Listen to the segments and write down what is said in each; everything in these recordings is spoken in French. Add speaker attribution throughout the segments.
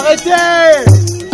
Speaker 1: Arrêtez!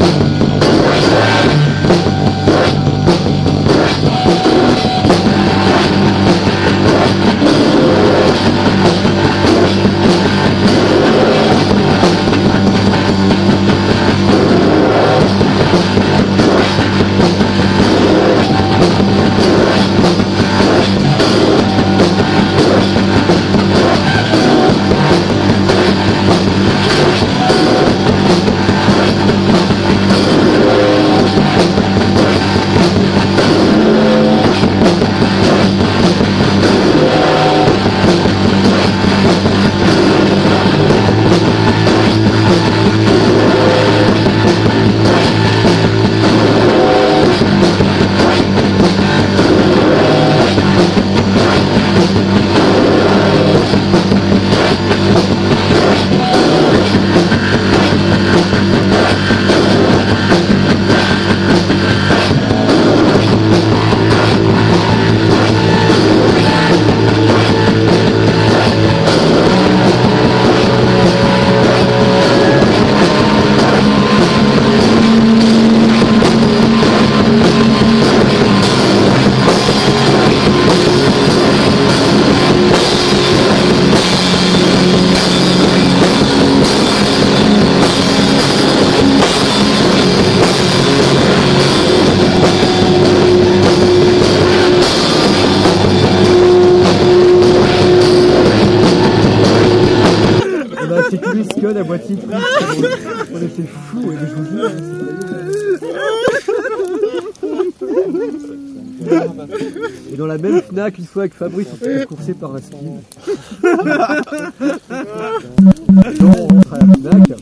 Speaker 2: La moitié on était fous et je vous jure. Et dans la même Fnac, une fois avec Fabrice, on s'est fait courser par la ski. Donc on rentre à la Fnac.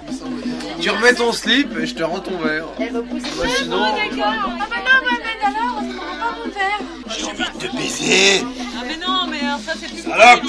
Speaker 1: Tu remets ton slip et je te rends ton verre.
Speaker 3: Elle repousse.
Speaker 1: Bah, sinon...
Speaker 3: Ah bah non, mais alors, on prend pas mon verre.
Speaker 1: J'ai envie de te baiser.
Speaker 3: Ah mais non, mais ça c'est plus
Speaker 1: Salope.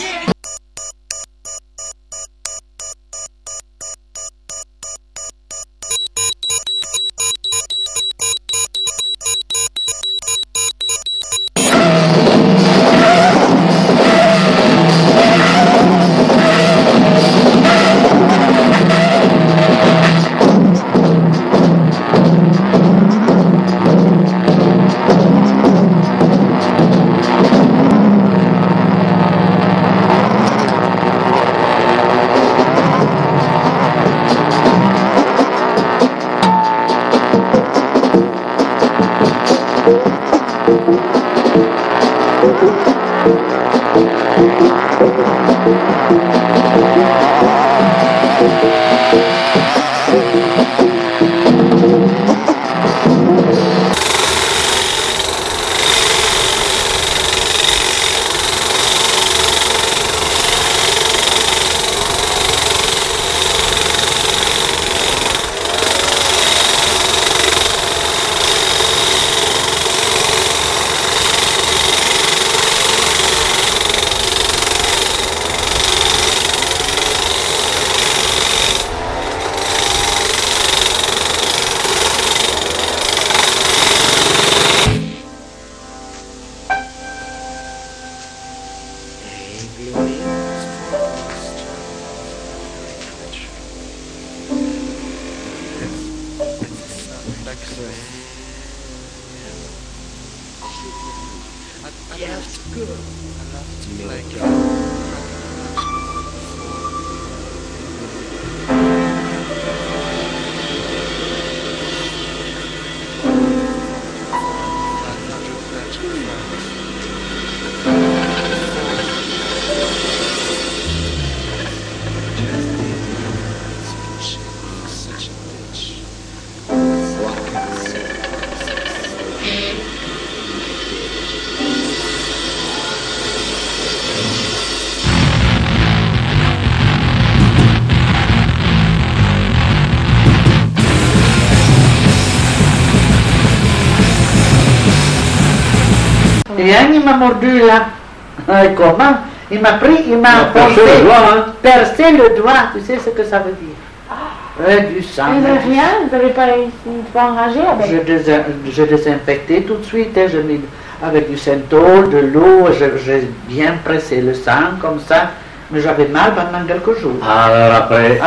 Speaker 4: Rien, il m'a mordu là. Comment? Il m'a pris, il m'a
Speaker 5: percé le doigt, hein?
Speaker 4: Percé le doigt, tu sais ce que ça veut dire? Du sang.
Speaker 3: Mais rien, vous n'avez pas enragé avec.
Speaker 4: J'ai désinfecté tout de suite, hein, j'ai mis avec du Centol, de l'eau, j'ai bien pressé le sang comme ça, mais j'avais mal pendant quelques jours.
Speaker 5: Alors après,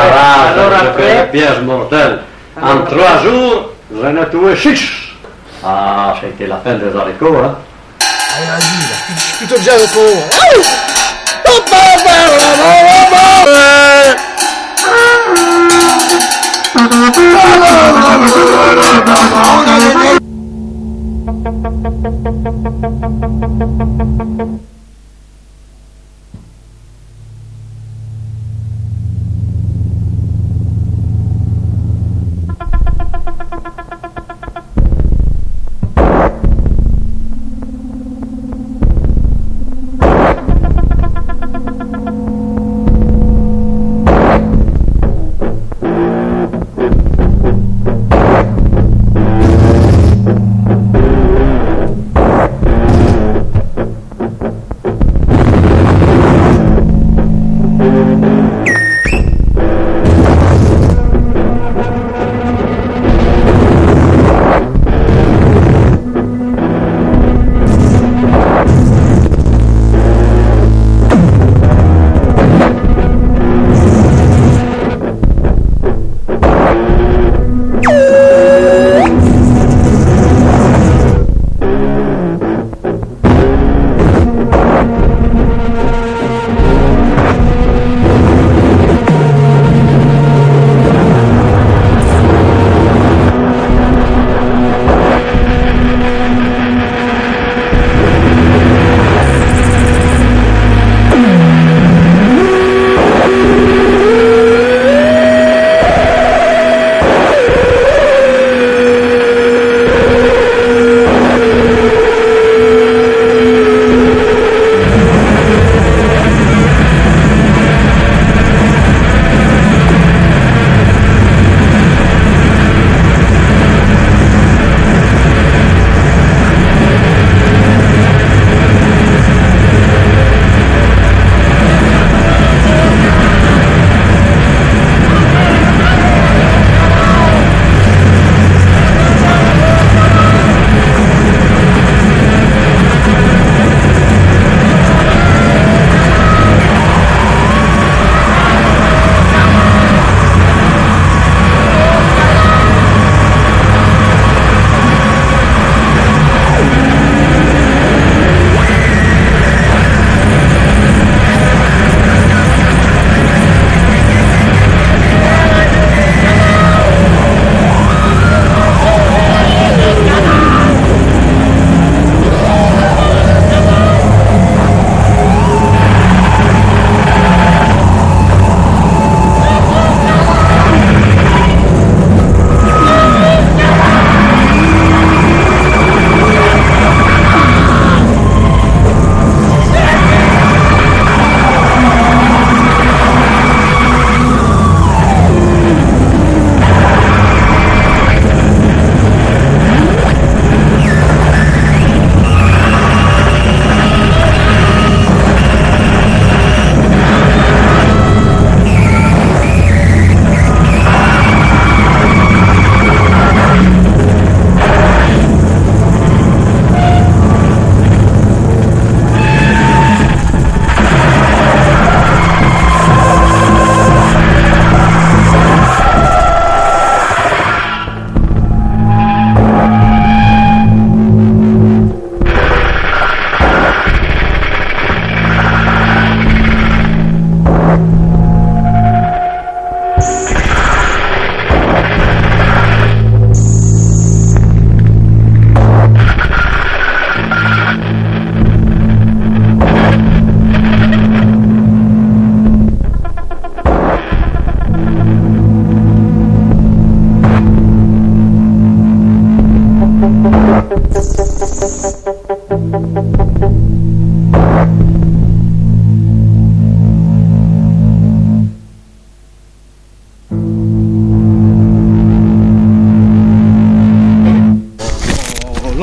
Speaker 4: après,
Speaker 5: fait le piège mortel. En 3 jours, je n'ai tué 6. Ah, c'était la fin des haricots, hein.
Speaker 1: Allez, vas-y, là. Je suis plutôt bien au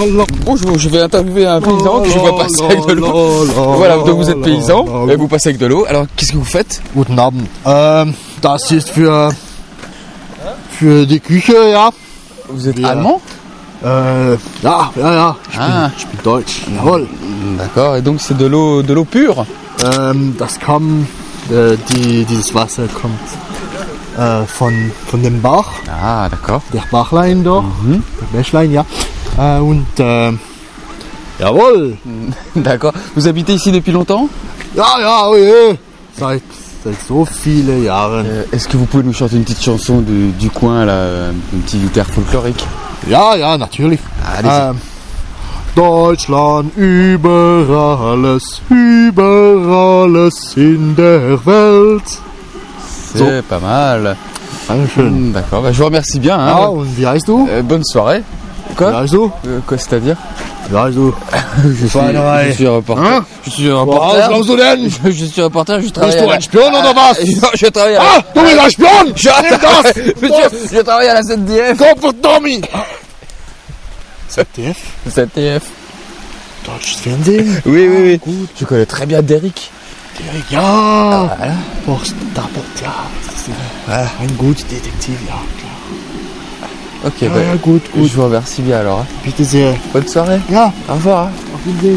Speaker 6: Bonjour, je vais interviewer un paysan que je vois passer avec de l'eau. Voilà, donc vous êtes paysan et vous passez avec de l'eau. Alors, qu'est-ce que vous faites?
Speaker 7: Guten Abend. Das ist für die Küche, ja.
Speaker 6: Vous êtes allemand?
Speaker 7: Ja. Ich bin deutsch. Jawohl.
Speaker 6: D'accord, et donc c'est de l'eau pure?
Speaker 7: Das kommt, dieses Wasser kommt von dem Bach.
Speaker 6: Ah, d'accord.
Speaker 7: Der Bachlein da, der Bächlein, ja. Jawohl.
Speaker 6: D'accord. Vous habitez ici depuis longtemps?
Speaker 7: Ja, oui. Seit so viele Jahren.
Speaker 6: Est-ce que vous pouvez nous chanter une petite chanson du coin, là, un petit air folklorique?
Speaker 7: Ja, natürlich.
Speaker 6: Allez-y.
Speaker 7: Deutschland über alles in der Welt.
Speaker 6: C'est pas mal.
Speaker 7: Dankeschön.
Speaker 6: D'accord, bah, je vous remercie bien. Hein.
Speaker 7: Ah, und wie heißt du?
Speaker 6: Bonne soirée. Quoi?
Speaker 7: Wie heißt du?
Speaker 6: Quoi, c'est-à-dire?
Speaker 7: Wie heißt du?
Speaker 6: Je suis reporter.
Speaker 7: Hein?
Speaker 6: Je suis reporter.
Speaker 7: Was glaubst du denn?
Speaker 6: Je suis reporter, je travaille.
Speaker 7: Bist du ein Spion oder was?
Speaker 6: Non, je travaille à la...
Speaker 7: Ah, du bist ein Spion!
Speaker 6: Nimm das! Monsieur, je travaille à la ZDF.
Speaker 7: Kopf Tommy! ZDF?
Speaker 6: ZDF.
Speaker 7: Deutsches Fernsehen?
Speaker 6: Oui. Gut. Je connais très bien Derrick.
Speaker 7: Derrick, ja! Post, ja. Das ist ein guter Detektiv, ja, klar.
Speaker 6: Ok,
Speaker 7: Ja,
Speaker 6: bah,
Speaker 7: gut.
Speaker 6: je vous remercie bien alors. Hein.
Speaker 7: Bitte sehr.
Speaker 6: Bonne soirée.
Speaker 7: Ja,
Speaker 6: Au revoir. Hein.
Speaker 7: auf Wiedersehen.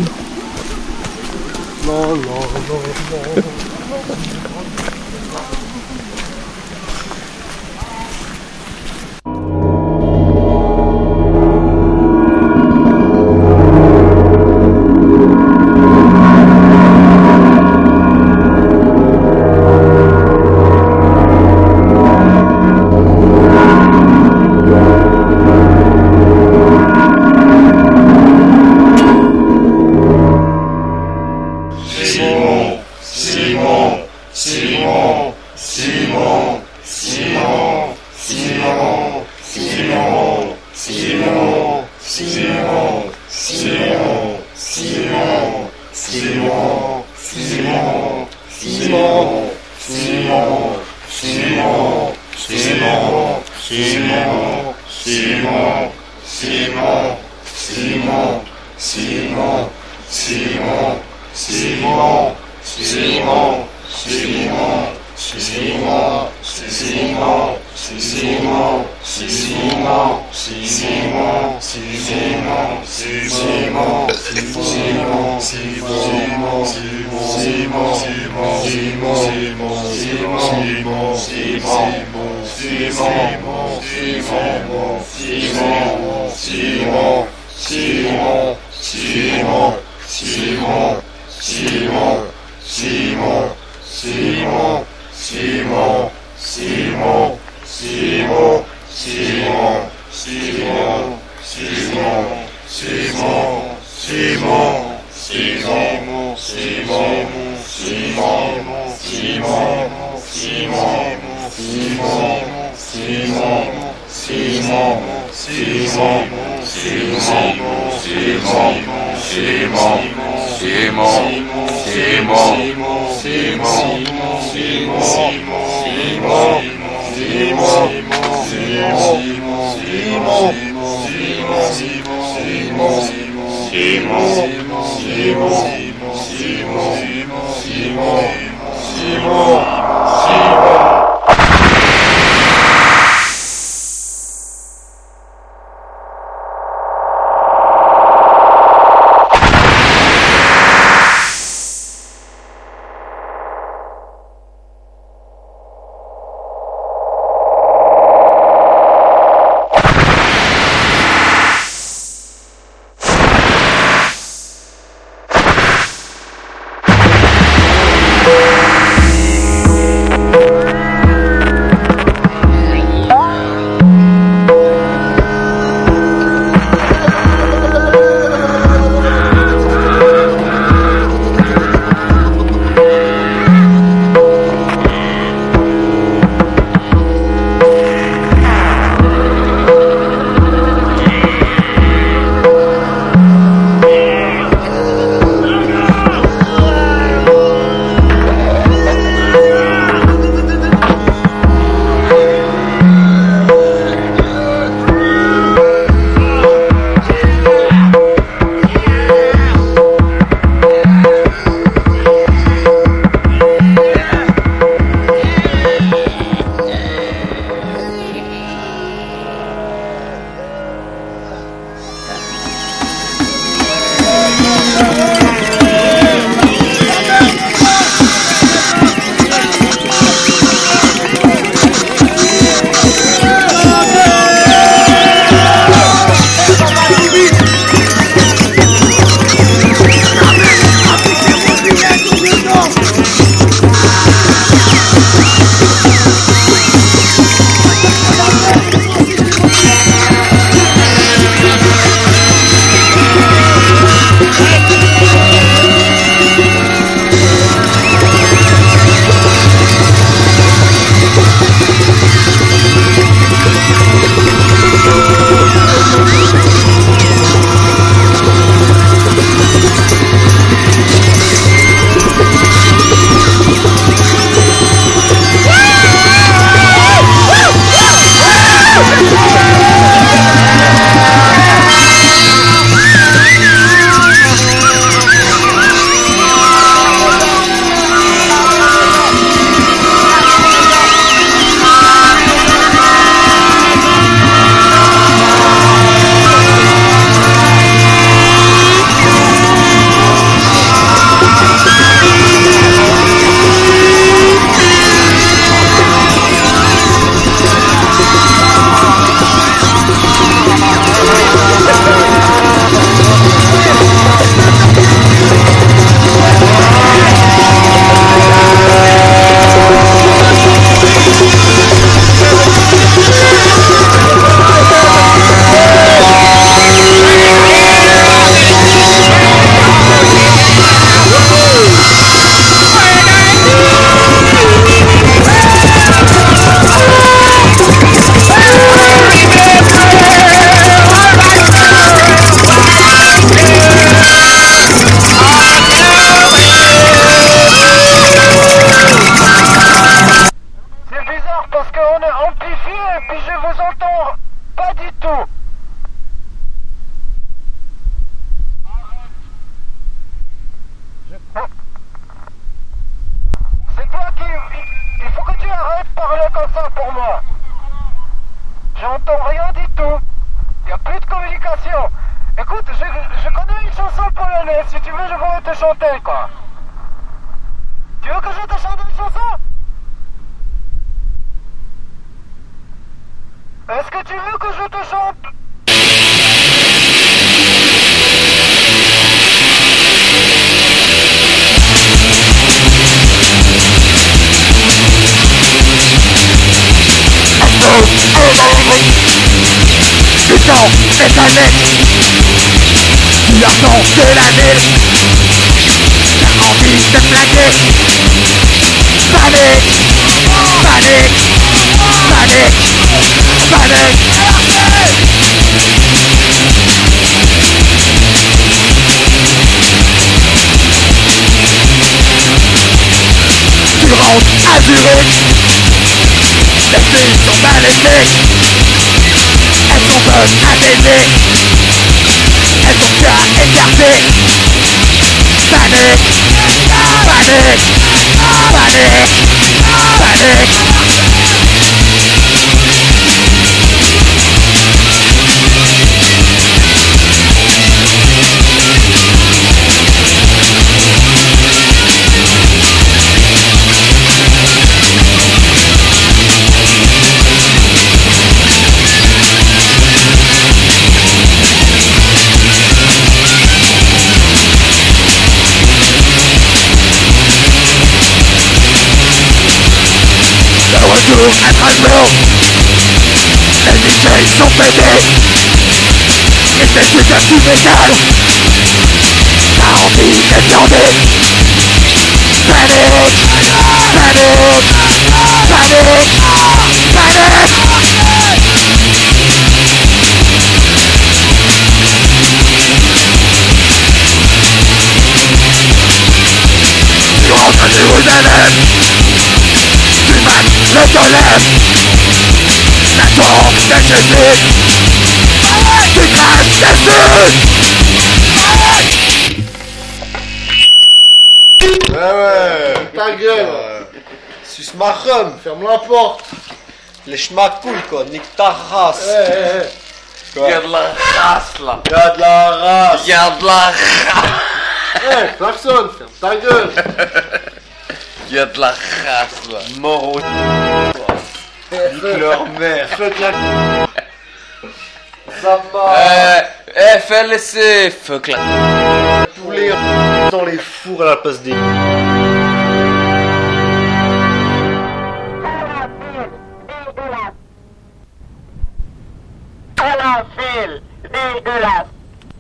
Speaker 8: téléphone est amplifié et puis je vous entends pas du tout. C'est toi qui... Il faut que tu arrêtes de parler comme ça pour moi. J'entends rien du tout. Il n'y a plus de communication. Écoute, je connais une chanson polonaise. Si tu veux, je pourrais te chanter, quoi. Tu veux que je te chante une chanson? Est-ce que tu veux que je te chante?
Speaker 7: Du temps est un mec qui attend de la ville. T'as envie de plaquer. Panique, panique, panique, panique. Tu rentres à Zurich. Les filles sont mal élevées. Elles sont bonnes à baiser. Elles sont déjà écartées. Panique, panique, panique, panique. Retour à Strasbourg. Les DJ sont pétés. Et c'est plus que du métal. T'as envie de viander. Panique, panique, panique, panique. Tu rentres à Jérusalem. Le golem, la tombe de Jésus, tu craches dessus.
Speaker 1: Ouais, ta gueule. Suce ma rhum, ferme la porte. Les schmacouilles quoi, nique ta race.
Speaker 9: Y'a de la race là.
Speaker 1: Y'a de la race.
Speaker 9: Y'a de la race.
Speaker 1: Ouais, personne, ferme ta gueule.
Speaker 9: Y'a de la race là.
Speaker 1: Mort au nique leur mère. Faites la ça va.
Speaker 9: Fais laisser. Fuck la
Speaker 1: poulet dans les fours à la place des...
Speaker 8: Falafel, dégueulasse.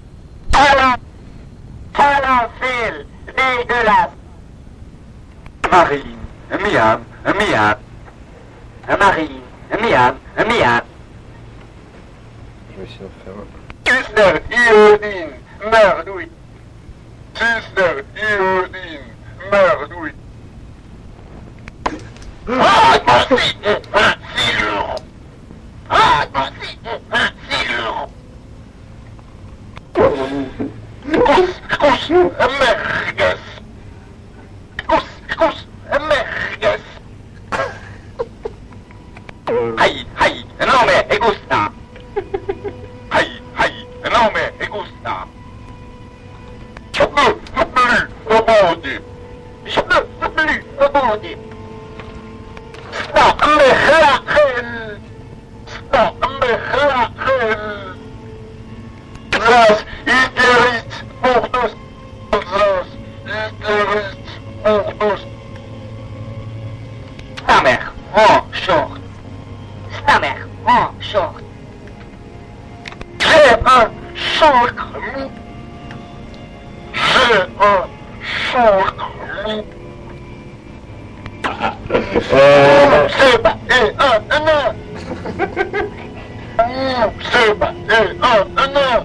Speaker 8: Falafel, dégueulasse. Marine, miam, miam. Marine, miam, miam.
Speaker 1: Je vais essayer d'en faire un.
Speaker 8: Küsner, Iodine, merdouille. Küsner, Iodine, merdouille. Ah, merci, 26 euros. Ah, merci, 26 euros. Kus, merguez. Kus, merguez. Ay, no me gusta. Ay, no me gusta. Je veux plus au monde. Je veux plus au monde. Stop me lachen. Stop me lachen. Das ist Mordus. Das ist Mordus. Sa mère, en short. Sa mère, en short. J'ai un short mou. J'ai un short mou. Seba et un nain. Seba et un nain.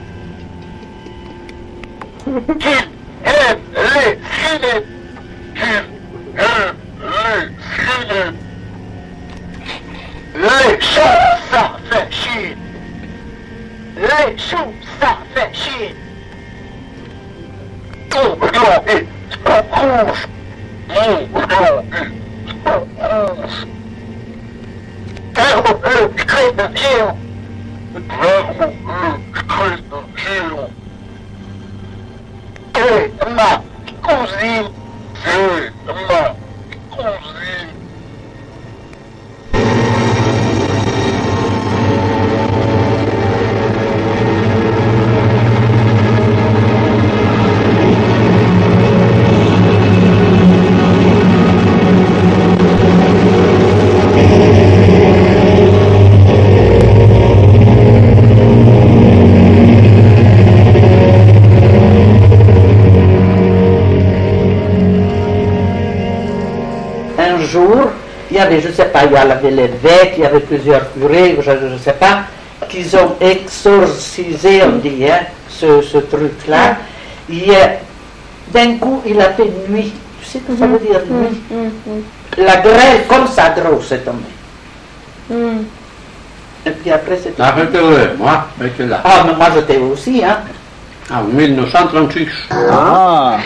Speaker 8: Qu'il aime les filets. Qu'il aime les filets. Les choux, ça fait chier. Les choux, ça fait chier. Ton blanc est rouge. Mon blanc est rouge. Verbe le crème géant. Verbe le crème géant. C'est ma cousine. C'est ma cousine.
Speaker 4: Un jour, il y avait, je ne sais pas, il y avait l'évêque, il y avait plusieurs curés, je ne sais pas, qui ont exorcisé, on dit, hein, ce truc-là. D'un coup, il a fait nuit. Tu sais ce que ça veut dire nuit? La grêle, comme ça, grosse, est tombée. Et puis après, c'était...
Speaker 5: Arrêtez-le, moi, j'étais là.
Speaker 4: Ah, mais moi, j'étais aussi, hein.
Speaker 5: En 1936.
Speaker 2: Ah.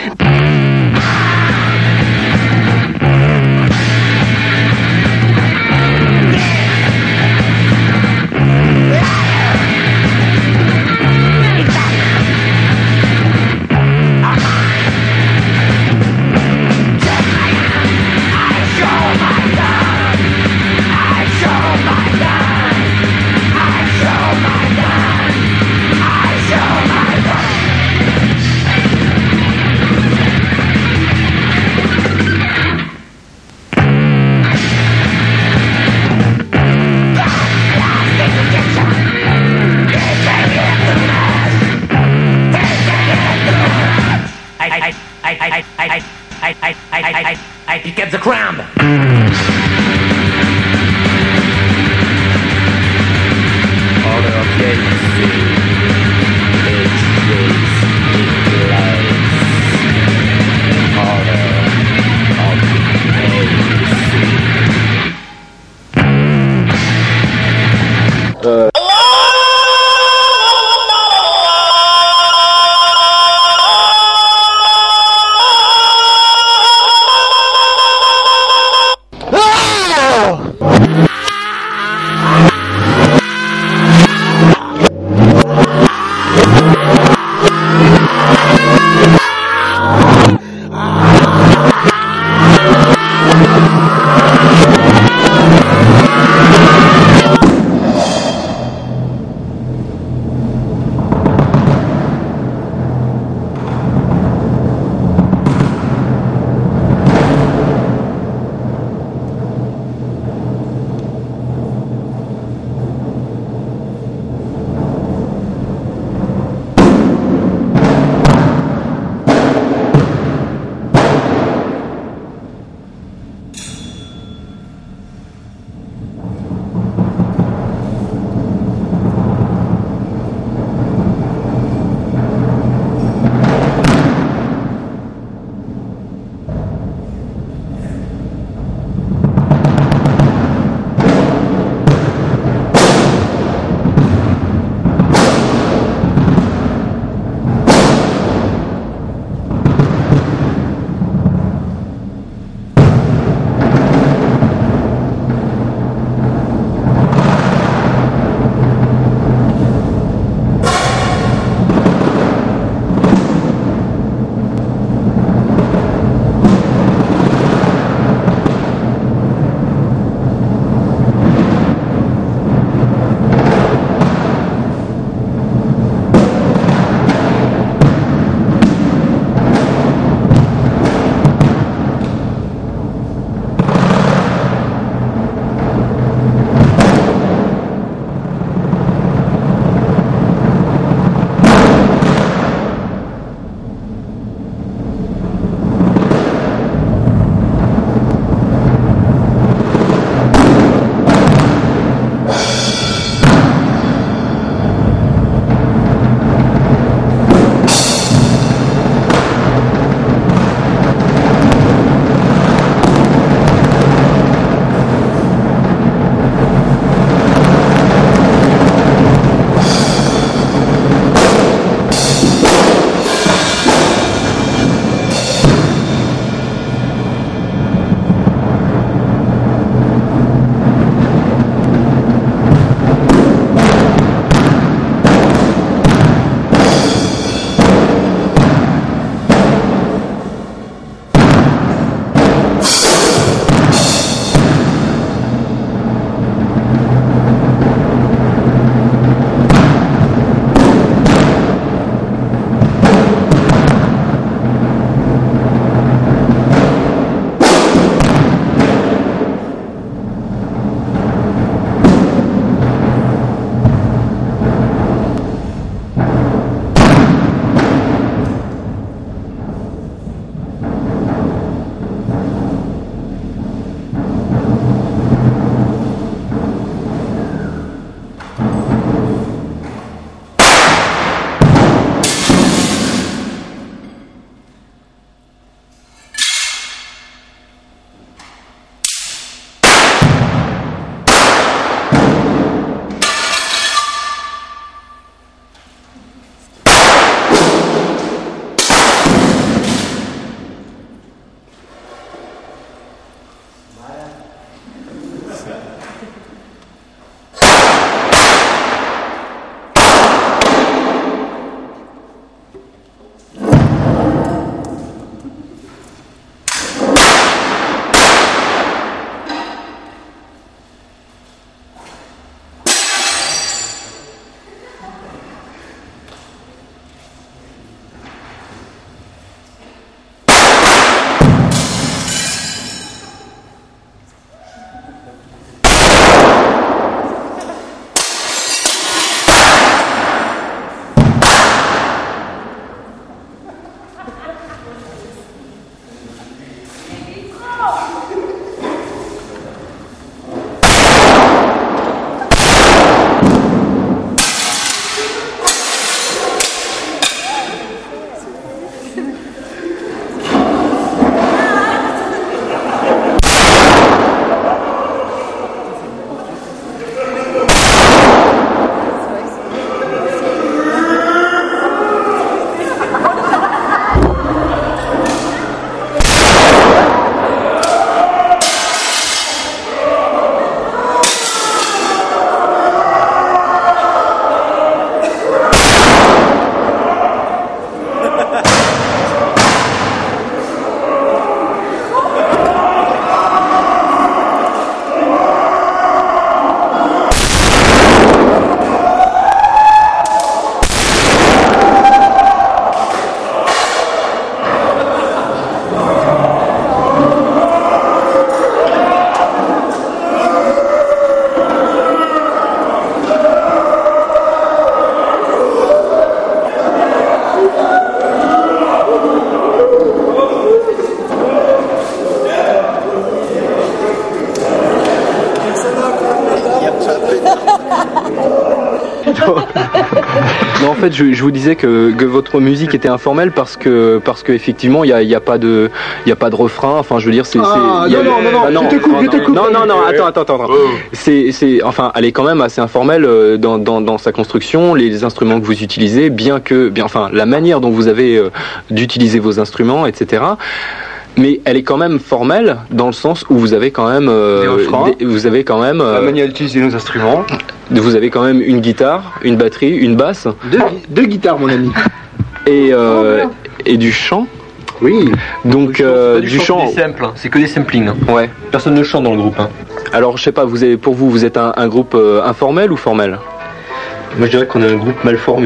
Speaker 7: I get the crown.
Speaker 1: Ah
Speaker 10: Non, en fait, je vous disais que votre musique était informelle parce que effectivement, il y a pas de refrain. Enfin, je veux dire, c'est.
Speaker 11: Non, attends.
Speaker 10: Enfin, elle est quand même assez informelle dans sa construction, les instruments que vous utilisez, enfin, la manière dont vous avez d'utiliser vos instruments, etc. Mais elle est quand même formelle dans le sens où vous avez quand même
Speaker 11: la manière d'utiliser nos instruments.
Speaker 10: Vous avez quand même une guitare, une batterie, une basse.
Speaker 11: Deux guitares, mon ami.
Speaker 10: Et du chant.
Speaker 11: Oui.
Speaker 10: Donc du chant.
Speaker 12: C'est simple, c'est que des samplings.
Speaker 10: Ouais.
Speaker 12: Personne ne chante dans le groupe.
Speaker 10: Alors je sais pas, pour vous êtes un groupe informel ou formel?
Speaker 12: Moi je dirais qu'on est un groupe mal formé.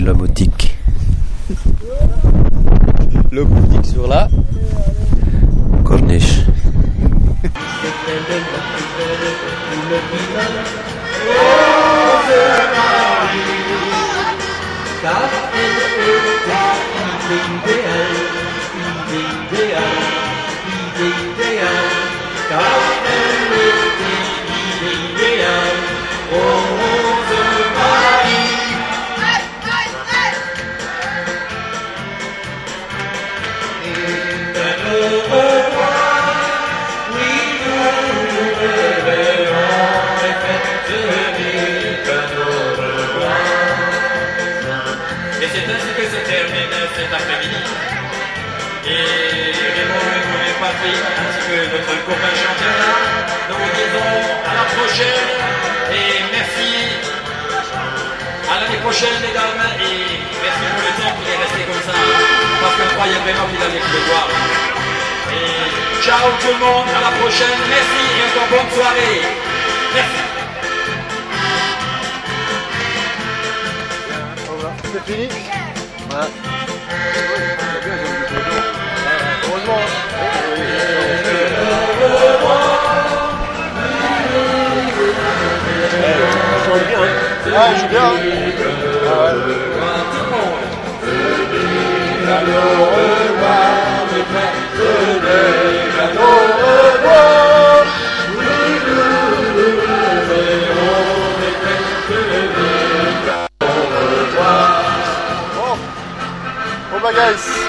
Speaker 13: la boutique.
Speaker 6: Le boutique sur la
Speaker 13: corniche.
Speaker 14: Et c'est ainsi que se termine cet après-midi. Et Raymond et Patrick, ainsi que notre copain chanteur là, nous vous disons à la prochaine et merci. À l'année prochaine, mesdames, et merci pour le temps qu'il est resté comme ça, parce qu'on croyait vraiment qu'il allait pleuvoir. Et ciao tout le monde, à la prochaine, merci et encore bonne soirée. Merci.
Speaker 1: C'est fini? Ouais. Heureusement. Ah, je joue bien. Bon bah guys.